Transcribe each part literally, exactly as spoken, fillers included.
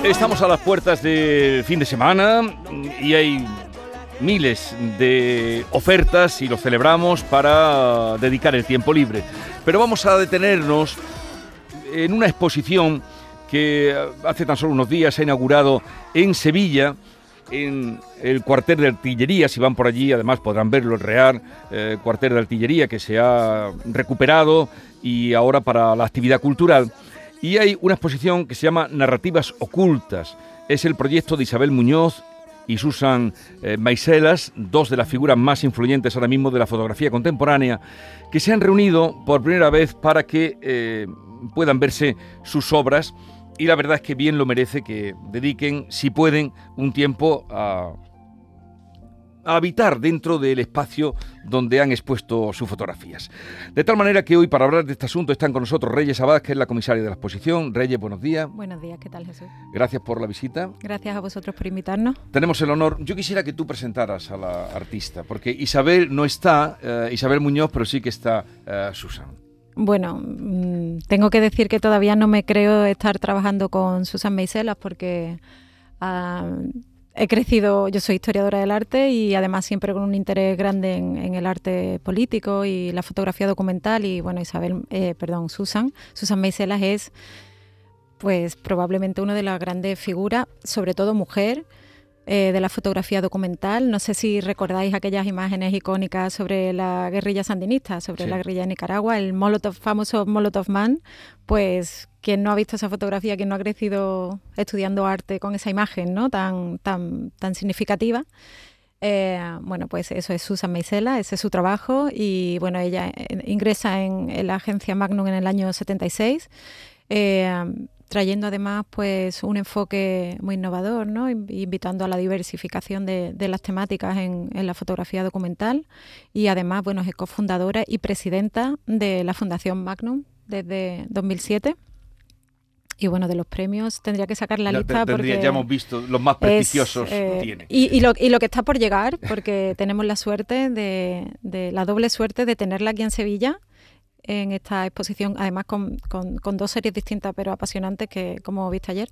Estamos a las puertas del fin de semana y hay miles de ofertas y lo celebramos para dedicar el tiempo libre. Pero vamos a detenernos en una exposición que hace tan solo unos días se ha inaugurado en Sevilla, en el cuartel de artillería. Si van por allí, además podrán verlo, el Real eh, cuartel de artillería, que se ha recuperado y ahora para la actividad cultural. Y hay una exposición que se llama Narrativas Ocultas. Es el proyecto de Isabel Muñoz y Susan eh, Meiselas, dos de las figuras más influyentes ahora mismo de la fotografía contemporánea, que se han reunido por primera vez para que eh, puedan verse sus obras. Y la verdad es que bien lo merece que dediquen, si pueden, un tiempo a, a habitar dentro del espacio donde han expuesto sus fotografías. De tal manera que hoy, para hablar de este asunto, están con nosotros Reyes Abad, que es la comisaria de la exposición. Reyes, buenos días. Buenos días, ¿qué tal, Jesús? Gracias por la visita. Gracias a vosotros por invitarnos. Tenemos el honor. Yo quisiera que tú presentaras a la artista, porque Isabel no está, uh, Isabel Muñoz, pero sí que está uh, Susan. Bueno, mmm, tengo que decir que todavía no me creo estar trabajando con Susan Meiselas porque uh, he crecido, yo soy historiadora del arte y además siempre con un interés grande en, en el arte político y la fotografía documental. Y bueno, Isabel, eh, perdón, Susan, Susan Meiselas es pues probablemente una de las grandes figuras, sobre todo mujer, Eh, de la fotografía documental. No sé si recordáis aquellas imágenes icónicas sobre la guerrilla sandinista, sobre sí. la guerrilla de Nicaragua, el Molotov, famoso Molotov Man. Pues quien no ha visto esa fotografía, quien no ha crecido estudiando arte con esa imagen, ¿no? tan, tan, tan significativa. Eh, bueno, pues eso es Susan Meiselas, ese es su trabajo. Y bueno, ella ingresa en, en la agencia Magnum en el año setenta y seis. Eh, trayendo además pues un enfoque muy innovador, ¿no? Invitando a la diversificación de, de las temáticas en, en la fotografía documental, y además bueno, es cofundadora y presidenta de la Fundación Magnum desde dos mil siete. Y bueno, de los premios tendría que sacar la ya, lista tendría, porque... Ya hemos visto los más prestigiosos. Es, eh, tiene. Y, y, lo, y lo que está por llegar, porque tenemos la suerte, de, de la doble suerte de tenerla aquí en Sevilla, en esta exposición, además con, con, con dos series distintas pero apasionantes que, como viste ayer.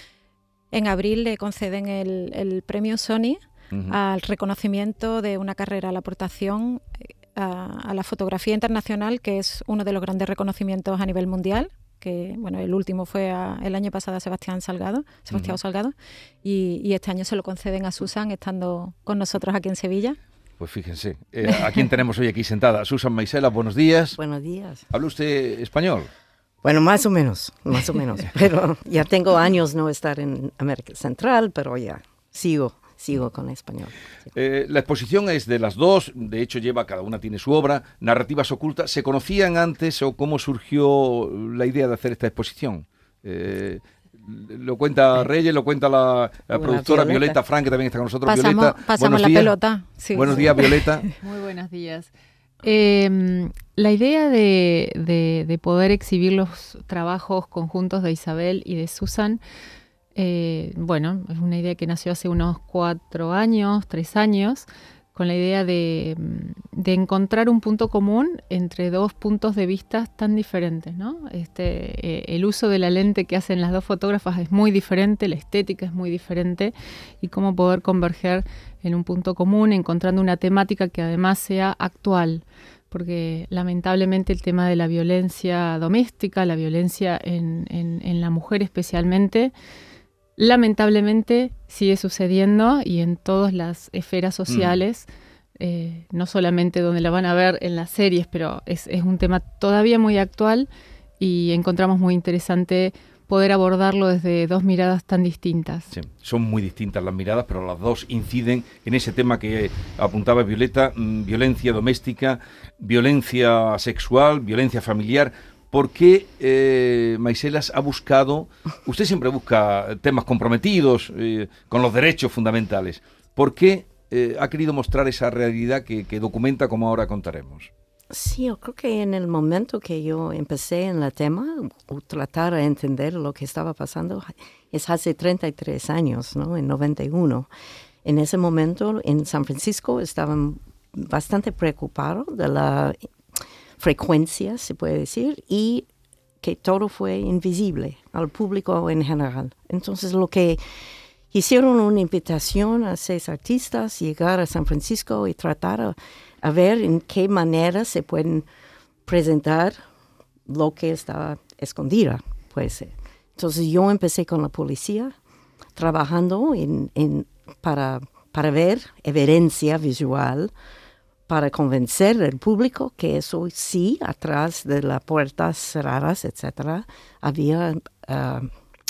En abril le conceden el, el premio Sony uh-huh. al reconocimiento de una carrera, a la aportación a, a la fotografía internacional, que es uno de los grandes reconocimientos a nivel mundial, que bueno, el último fue a, el año pasado a Sebastián Salgado, Sebastián uh-huh. Salgado, y, y este año se lo conceden a Susan, estando con nosotros aquí en Sevilla. Pues fíjense, eh, ¿a quién tenemos hoy aquí sentada? Susan Meiselas, buenos días. Buenos días. ¿Habla usted español? Bueno, más o menos, más o menos. Pero ya tengo años no estar en América Central, pero ya sigo, sigo con español. Eh, la exposición es de las dos, de hecho lleva, cada una tiene su obra, Narrativas Ocultas. ¿Se conocían antes o cómo surgió la idea de hacer esta exposición? Eh, Lo cuenta Reyes, lo cuenta la, la productora Violeta. Violeta Frank, que también está con nosotros. Pasamos, Violeta, pasamos la días. pelota. Sí, buenos sí. días, Violeta. Muy buenos días. Eh, la idea de, de, de poder exhibir los trabajos conjuntos de Isabel y de Susan, eh, bueno, es una idea que nació hace unos cuatro años, tres años, con la idea de, de encontrar un punto común entre dos puntos de vista tan diferentes, ¿no? Este, eh, el uso de la lente que hacen las dos fotógrafas es muy diferente, la estética es muy diferente, y cómo poder converger en un punto común, encontrando una temática que además sea actual, porque lamentablemente el tema de la violencia doméstica, la violencia en, en, en la mujer especialmente, lamentablemente sigue sucediendo, y en todas las esferas sociales, mm. eh, no solamente donde la van a ver en las series, pero es, es un tema todavía muy actual, y encontramos muy interesante poder abordarlo desde dos miradas tan distintas. Sí, son muy distintas las miradas, pero las dos inciden en ese tema que apuntaba Violeta, mmm, violencia doméstica, violencia sexual, violencia familiar. ¿Por qué eh, Meiselas ha buscado, usted siempre busca temas comprometidos eh, con los derechos fundamentales, ¿por qué eh, ha querido mostrar esa realidad que, que documenta, como ahora contaremos? Sí, yo creo que en el momento que yo empecé en el tema, o tratar de entender lo que estaba pasando, es hace treinta y tres años, ¿no? En noventa y uno. En ese momento, en San Francisco, estaban bastante preocupados de la frecuencia, se puede decir, y que todo fue invisible al público en general. Entonces lo que hicieron una invitación a seis artistas llegar a San Francisco y tratar a, a ver en qué manera se pueden presentar lo que estaba escondido, pues. Entonces yo empecé con la policía, trabajando en, en, para, para ver evidencia visual, para convencer al público que eso sí, atrás de las puertas cerradas, etcétera, había uh,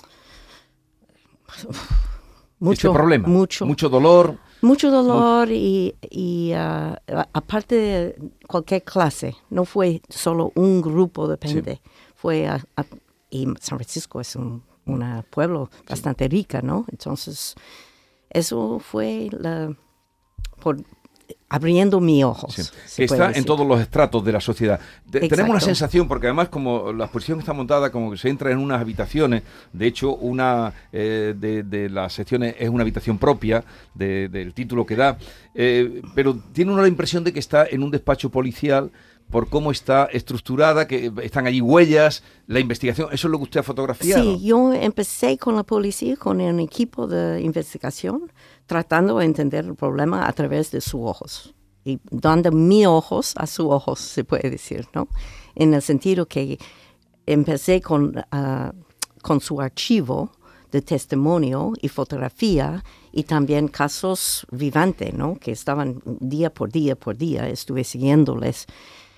mucho este problema, mucho, mucho dolor. Mucho dolor y, y uh, aparte de cualquier clase, no fue solo un grupo de gente, sí. fue a, a, y San Francisco es un un pueblo bastante sí. rica, ¿no? Entonces, eso fue la, por, abriendo mis ojos. Sí. Está en todos los estratos de la sociedad. De, tenemos una sensación, porque además como la exposición está montada, como que se entra en unas habitaciones, de hecho una eh, de, de las secciones es una habitación propia de, del título que da, eh, pero tiene uno la impresión de que está en un despacho policial por cómo está estructurada, que están allí huellas, la investigación. ¿Eso es lo que usted ha fotografiado? Sí, yo empecé con la policía, con un equipo de investigación, tratando de entender el problema a través de sus ojos. Y dando mis ojos a sus ojos, se puede decir, ¿no? En el sentido que empecé con, uh, con su archivo de testimonio y fotografía y también casos vivantes, ¿no? Que estaban día por día por día, estuve siguiéndoles.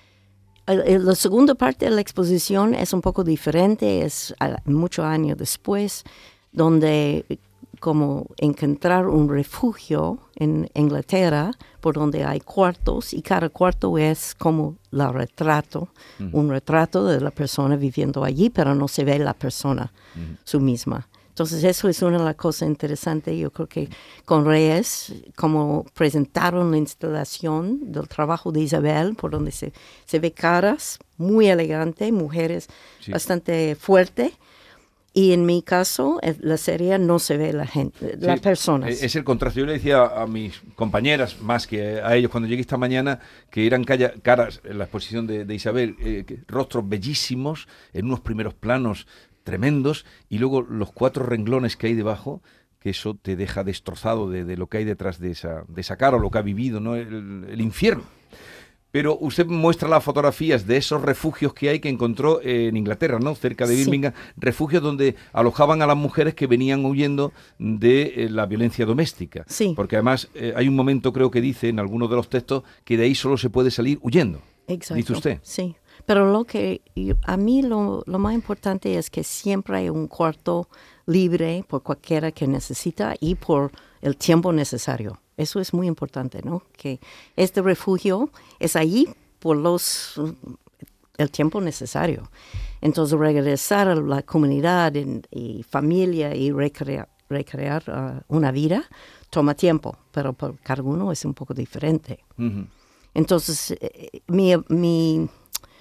La segunda parte de la exposición es un poco diferente, es muchos años después, donde como encontrar un refugio en Inglaterra, por donde hay cuartos, y cada cuarto es como el retrato, uh-huh. un retrato de la persona viviendo allí, pero no se ve la persona uh-huh. su misma. Entonces eso es una de las cosas interesantes. Yo creo que con Reyes, como presentaron la instalación del trabajo de Isabel, por donde se, se ve caras muy elegantes, mujeres sí. bastante fuertes. Y en mi caso, la serie no se ve la gente, sí, las personas. Es el contraste. Yo le decía a mis compañeras, más que a ellos, cuando llegué esta mañana, que eran calla, caras en la exposición de, de Isabel, eh, que, rostros bellísimos, en unos primeros planos tremendos, y luego los cuatro renglones que hay debajo, que eso te deja destrozado de, de lo que hay detrás de esa, de esa cara, o lo que ha vivido, ¿no? el, el infierno. Pero usted muestra las fotografías de esos refugios que hay que encontró en Inglaterra, ¿no? Cerca de Birmingham, sí. refugios donde alojaban a las mujeres que venían huyendo de eh, la violencia doméstica. Sí. Porque además eh, hay un momento, creo que dice en algunos de los textos, que de ahí solo se puede salir huyendo. Exacto. Dice usted. Sí. Pero lo que yo, a mí lo, lo más importante es que siempre hay un cuarto libre por cualquiera que necesita y por el tiempo necesario. Eso es muy importante, ¿no? Que este refugio es allí por los el tiempo necesario. Entonces regresar a la comunidad en, y familia y recrear, recrear uh, una vida toma tiempo, pero para cada uno es un poco diferente. Uh-huh. Entonces eh, mi, mi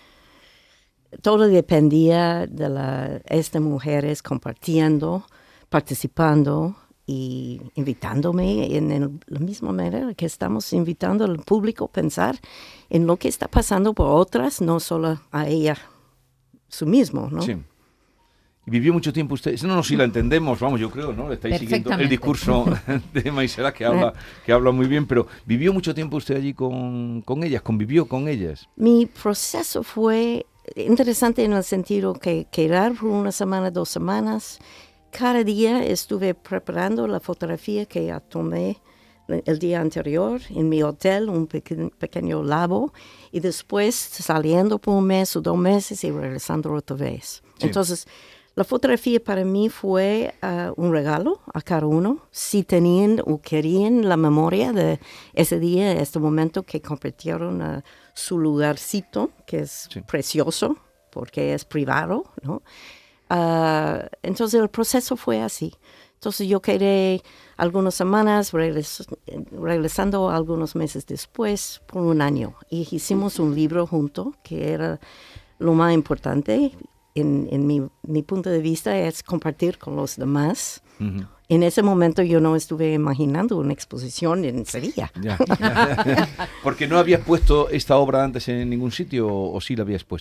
todo dependía de la, estas mujeres compartiendo, participando y invitándome en, en la misma manera que estamos invitando al público a pensar en lo que está pasando por otras, no solo a ella, su mismo, ¿no? Sí. ¿Y vivió mucho tiempo usted? No, no, si la entendemos, vamos, yo creo, ¿no? Le estáis siguiendo el discurso de Maisela, que habla, que habla muy bien, pero ¿vivió mucho tiempo usted allí con, con ellas? ¿Convivió con ellas? Mi proceso fue interesante en el sentido que quedar por una semana, dos semanas. Cada día estuve preparando la fotografía que ya tomé el día anterior en mi hotel, un peque- pequeño labo, y después saliendo por un mes o dos meses y regresando otra vez. Sí. Entonces, la fotografía para mí fue uh, un regalo a cada uno, si tenían o querían la memoria de ese día, este momento que compartieron uh, su lugarcito, que es sí. precioso, porque es privado, ¿no? Uh, entonces el proceso fue así. Entonces yo quedé algunas semanas, regres- regresando algunos meses después, por un año. Y hicimos un libro junto, que era lo más importante, en, en mi, mi punto de vista, es compartir con los demás. Uh-huh. En ese momento yo no estuve imaginando una exposición en Sevilla. Ya, ya. Porque no habías puesto esta obra antes en ningún sitio, o, o sí la habías puesto.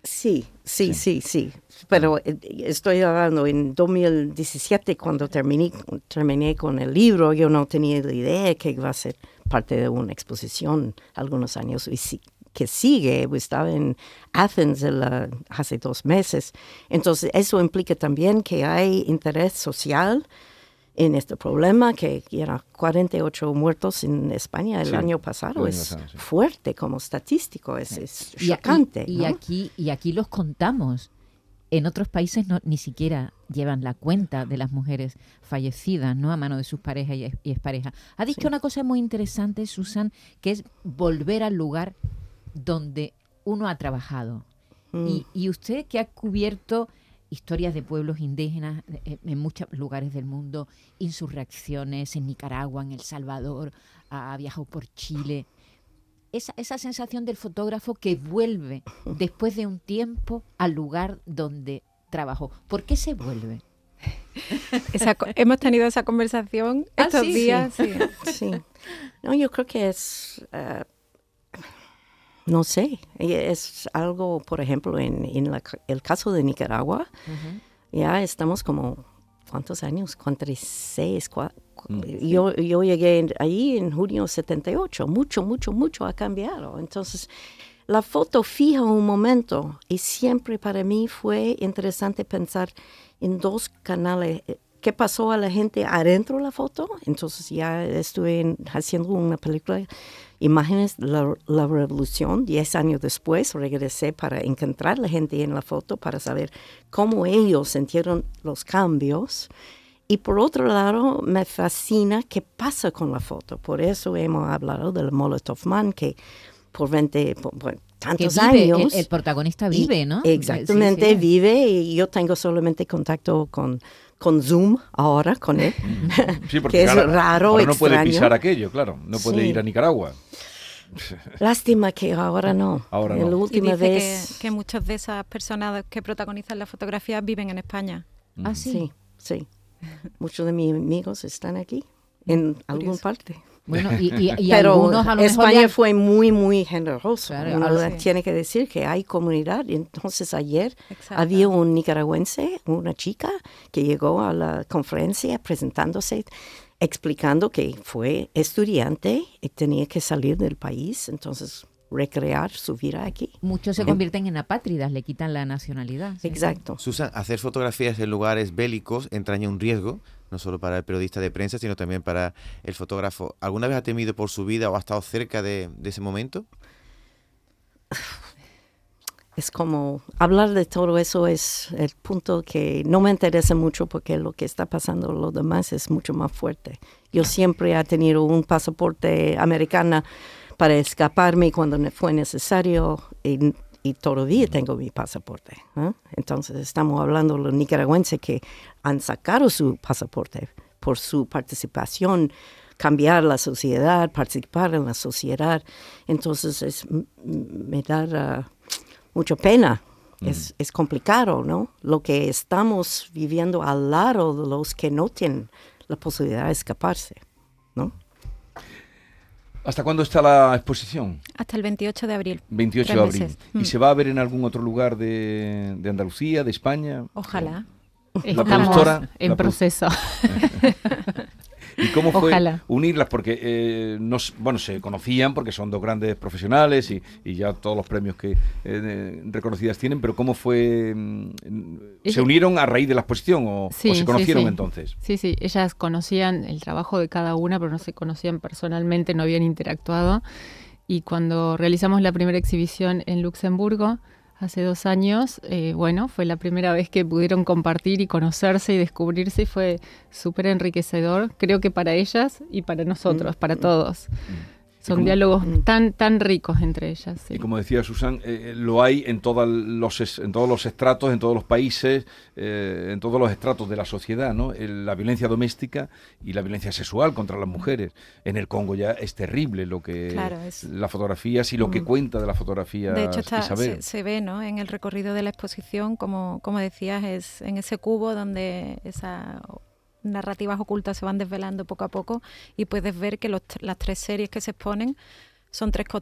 Sí, sí, sí, sí, sí. Pero eh, estoy hablando en dos mil diecisiete, cuando terminé, terminé con el libro, yo no tenía la idea que iba a ser parte de una exposición algunos años y sí, que sigue. Estaba en Athens el, uh, hace dos meses. Entonces, eso implica también que hay interés social en este problema, que eran cuarenta y ocho muertos en España el Sí, año pasado. el Es año pasado, sí. fuerte como estadístico, es, es Y, a- chocante. y, y ¿no? aquí, y aquí los contamos. En otros países no, ni siquiera llevan la cuenta de las mujeres fallecidas, ¿no? A mano de sus parejas y, y exparejas. Ha dicho Sí. una cosa muy interesante, Susan, que es volver al lugar donde uno ha trabajado. Mm. Y, y usted que ha cubierto historias de pueblos indígenas eh, en muchos lugares del mundo, insurrecciones en Nicaragua, en El Salvador, ha viajado por Chile. Esa, esa sensación del fotógrafo que vuelve después de un tiempo al lugar donde trabajó. ¿Por qué se vuelve? Esa co- hemos tenido esa conversación ¿Ah, estos sí? días. Sí. Sí. No, yo creo que es, uh, no sé, es algo, por ejemplo, en, en la, el caso de Nicaragua, Uh-huh. ya estamos como, ¿cuántos años? cuarenta y seis. Cua, Mm. yo, yo llegué en- ahí en junio setenta y ocho. Mucho, mucho, mucho ha cambiado. Entonces, la foto fija un momento y siempre para mí fue interesante pensar en dos canales. ¿Qué pasó a la gente adentro de la foto? Entonces ya estuve en- haciendo una película, Imágenes de la, la Revolución. Diez años después regresé para encontrar a la gente en la foto para saber cómo ellos sintieron los cambios. Y por otro lado, me fascina qué pasa con la foto. Por eso hemos hablado del Molotov Man, que por veinte, por, por Que tantos vive, el, años... el protagonista y- vive, ¿no? Exactamente, Sí, sí. vive, y yo tengo solamente contacto con, con Zoom ahora, con él. Sí, porque Que es ahora- raro, ahora no puede extraño. pisar aquello, claro. No puede Sí. ir a Nicaragua. Lástima que ahora no. Ahora La no. Y última dice vez... que, que muchas de esas personas que protagonizan la fotografía viven en España. Ah, sí. Sí, sí. Muchos de mis amigos están aquí, en alguna Curioso. parte. Bueno, y, y, y Pero algunos a lo mejor España le han- fue muy, muy generoso. Claro, Uno sí. tiene que decir que hay comunidad. Entonces ayer Exacto. había un nicaragüense, una chica, que llegó a la conferencia presentándose, explicando que fue estudiante y tenía que salir del país, entonces recrear su vida aquí. muchos se convierten en apátridas, le quitan la nacionalidad. Sí, Exacto. Susan, hacer fotografías en lugares bélicos entraña un riesgo, no solo para el periodista de prensa, sino también para el fotógrafo. ¿Alguna vez ha temido por su vida o ha estado cerca de, de ese momento? Es como hablar de todo eso es el punto que no me interesa mucho, porque lo que está pasando lo demás es mucho más fuerte. Yo siempre he tenido un pasaporte americano para escaparme cuando ne- fue necesario, y, y todavía tengo mi pasaporte, ¿eh? Entonces estamos hablando de los nicaragüenses que han sacado su pasaporte por su participación, cambiar la sociedad, participar en la sociedad. Entonces es, m- me da uh, mucha pena. Mm. Es, es complicado, ¿no? Lo que estamos viviendo al lado de los que no tienen la posibilidad de escaparse, ¿no? ¿Hasta cuándo está la exposición? Hasta el veintiocho de abril. veintiocho Tres de abril. meses. ¿Y Mm. se va a ver en algún otro lugar de, de Andalucía, de España? Ojalá. Estamos productora, en la produ- proceso. ¿Y cómo fue Ojalá. unirlas? Porque, eh, no, s- bueno, se conocían porque son dos grandes profesionales y, y ya todos los premios que eh, reconocidas tienen, pero ¿cómo fue? mm, ¿Se Ella- unieron a raíz de la exposición o, Sí, o se sí, conocieron sí. entonces? Sí, sí, ellas conocían el trabajo de cada una, pero no se conocían personalmente, no habían interactuado. Y cuando realizamos la primera exhibición en Luxemburgo, hace dos años, eh, bueno, fue la primera vez que pudieron compartir y conocerse y descubrirse, y fue súper enriquecedor, creo que para ellas y para nosotros, Mm, para mm. todos. Son cómo- diálogos Mm. tan, tan ricos entre ellas. Sí. Y como decía Susan, eh, lo hay en, todas los, es- en todos los estratos, en todos los países, eh, en todos los estratos de la sociedad, ¿no? El- la violencia doméstica y la violencia sexual contra las mujeres. En el Congo ya es terrible lo que Claro, es- las fotografías y lo que Mm. cuenta de las fotografías, De hecho, está, Isabel. se, se ve, ¿no?, en el recorrido de la exposición, como, como decías, es en ese cubo donde esas narrativas ocultas se van desvelando poco a poco, y puedes ver que los, las tres series que se exponen son tres, co-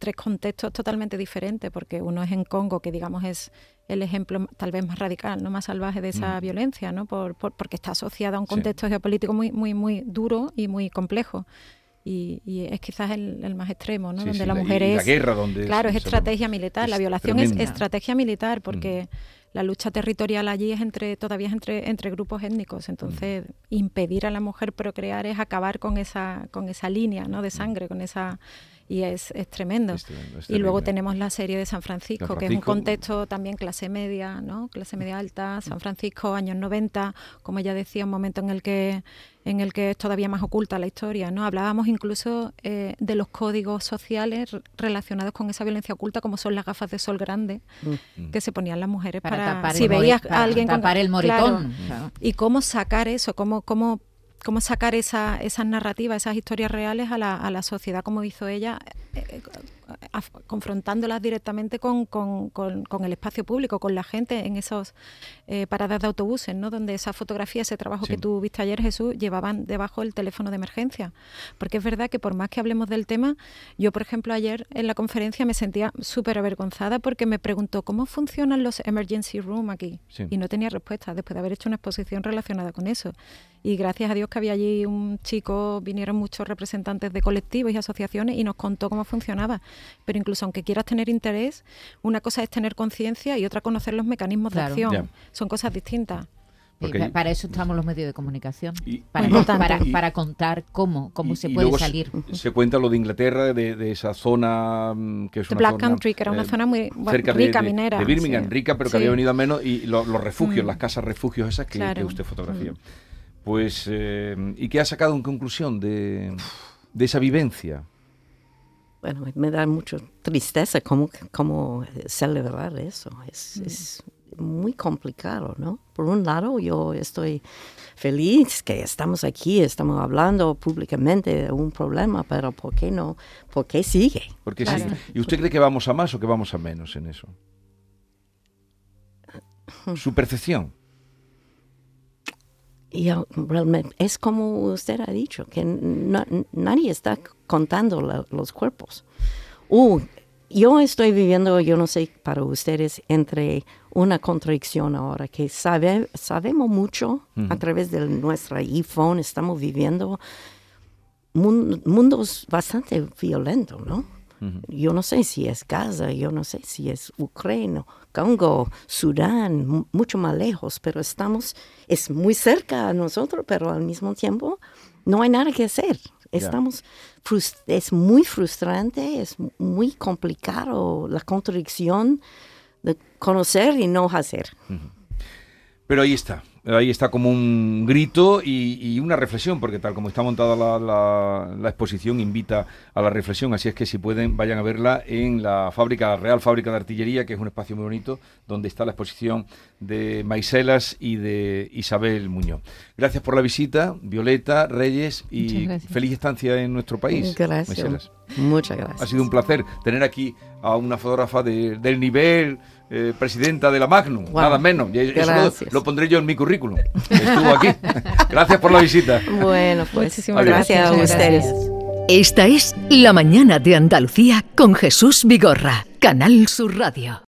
tres contextos totalmente diferentes, porque uno es en Congo, que digamos es el ejemplo tal vez más radical, no más salvaje de esa mm. violencia, ¿no? Por, por, porque está asociada a un contexto sí. geopolítico muy, muy, muy duro y muy complejo. Y, y es quizás el, el más extremo, ¿no? Sí, donde sí, la la, mujer es... la guerra donde... Claro, es, es estrategia militar, es la violación tremenda. es estrategia militar, porque Mm. la lucha territorial allí es entre todavía es entre, entre grupos étnicos, entonces mm. impedir a la mujer procrear es acabar con esa, con esa línea, ¿no? de sangre, con esa... Y es, es tremendo. Es tremendo, es y luego terrible. tenemos la serie de San Francisco, San que es un Francisco. contexto también clase media, ¿no? Clase media alta, San Francisco, años noventa, como ella decía, un momento en el que en el que es todavía más oculta la historia, ¿no? Hablábamos incluso eh, de los códigos sociales relacionados con esa violencia oculta, como son las gafas de sol grandes Mm. que se ponían las mujeres para, para tapar si el veías more- a alguien para con tapar el moretón. claro, Claro. y cómo sacar eso, cómo cómo cómo sacar esa, esas narrativas, esas historias reales a la, a la sociedad, como hizo ella, eh, a, confrontándolas directamente con, con, con, con el espacio público, con la gente en esas eh, paradas de autobuses, ¿no? Donde esa fotografía, ese trabajo Sí. que tú viste ayer, Jesús, llevaban debajo el teléfono de emergencia. Porque es verdad que por más que hablemos del tema, yo, por ejemplo, ayer en la conferencia me sentía súper avergonzada porque me preguntó cómo funcionan los emergency room aquí. Sí. Y no tenía respuesta después de haber hecho una exposición relacionada con eso. Y gracias a Dios que había allí un chico, vinieron muchos representantes de colectivos y asociaciones y nos contó cómo funcionaba. Pero incluso aunque quieras tener interés, una cosa es tener conciencia y otra conocer los mecanismos Claro. de acción. Ya. Son cosas distintas. Y Porque- pa- para eso estamos los medios de comunicación, Y- para, Muy con- importante. para, Y- para contar cómo, cómo y- se y puede luego salir. Se, se cuenta lo de Inglaterra, de, de esa zona mm, que es The una Black zona, Country, que era una eh, zona muy bueno, cerca de- rica, de, minera. de Birmingham, sí. rica, pero que Sí. había venido a menos, y lo- los refugios, Mm. las casas refugios esas que, Claro. que usted fotografía. Mm. Pues, eh, ¿y qué ha sacado en conclusión de, de esa vivencia? Bueno, me da mucha tristeza cómo, cómo celebrar eso. Es, Mm. es muy complicado, ¿no? Por un lado, yo estoy feliz que estamos aquí, estamos hablando públicamente de un problema, pero ¿por qué no? ¿Por qué sigue? Porque Claro. sí. ¿Y usted cree que vamos a más o que vamos a menos en eso? Su percepción. Y yo, realmente, es como usted ha dicho, que no- nadie está contando la- los cuerpos. Uh, yo estoy viviendo, yo no sé para ustedes, entre una contradicción ahora, que sabe, sabemos mucho Ujú. a través de nuestra iPhone, estamos viviendo mun- mundos bastante violentos, ¿no? Ujú. Yo no sé si es Gaza, yo no sé si es Ucrania, Congo, Sudán, mu- mucho más lejos, pero estamos, es muy cerca a nosotros, pero al mismo tiempo no hay nada que hacer. Estamos, frus- es muy frustrante, es muy complicado la contradicción de conocer y no hacer. Pero ahí está, ahí está como un grito y, y una reflexión, porque tal como está montada la, la- la exposición, invita a la reflexión, así es que si pueden, vayan a verla en la fábrica, la Real Fábrica de Artillería, que es un espacio muy bonito, donde está la exposición de Maiselas y de Isabel Muñoz. Gracias por la visita, Violeta, Reyes, Muchas y gracias. feliz estancia en nuestro país. Gracias. Maiselas. Muchas gracias. Ha sido un placer tener aquí a una fotógrafa de- del nivel, eh, presidenta de la Magnum, Wow. nada menos. Y eso lo, Gracias. lo pondré yo en mi currículum. Estuvo aquí. Gracias por la visita. Bueno, pues Muchísimas gracias a gracias. ustedes. Esta es La Mañana de Andalucía con Jesús Vigorra, Canal Sur Radio.